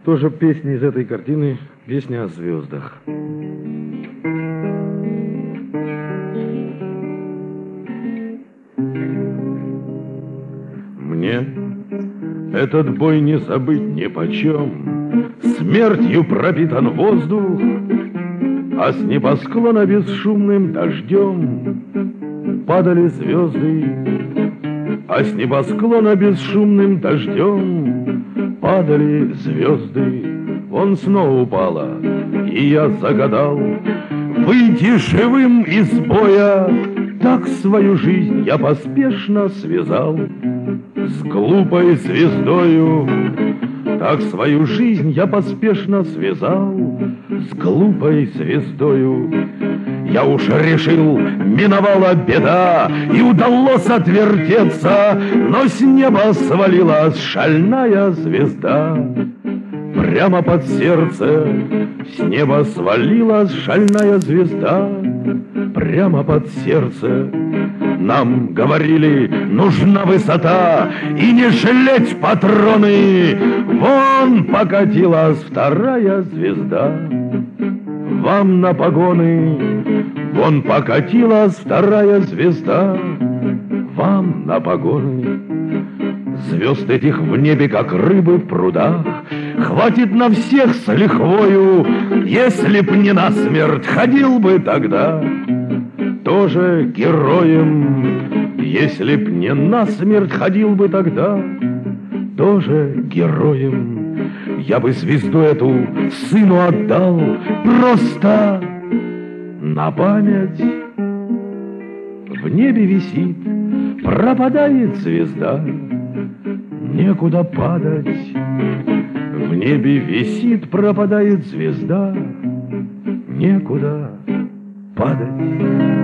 Тоже песня из этой картины, песня о звездах. Мне этот бой не забыть нипочем. Смертью пропитан воздух, а с небосклона бесшумным дождем падали звезды, а с небосклона бесшумным дождем падали звезды. Он снова упала, и я загадал выйти живым из боя. Так свою жизнь я поспешно связал с глупой звездою. Так свою жизнь я поспешно связал с глупой звездою. Я уж решил, миновала беда, и удалось отвертеться, но с неба свалилась шальная звезда. Прямо под сердце с неба свалилась шальная звезда. Прямо под сердце. Нам говорили, нужна высота, и не жалеть патроны. Вон покатилась вторая звезда. Вам на погоны. Вон покатилась вторая звезда. Вам на погоны. Звезд этих в небе, как рыбы в прудах, хватит на всех с лихвою. Если б не насмерть, ходил бы тогда тоже героем. Если б не насмерть, ходил бы тогда тоже героем. Я бы звезду эту сыну отдал просто на память. В небе висит, пропадает звезда, некуда падать. В небе висит, пропадает звезда, некуда падать.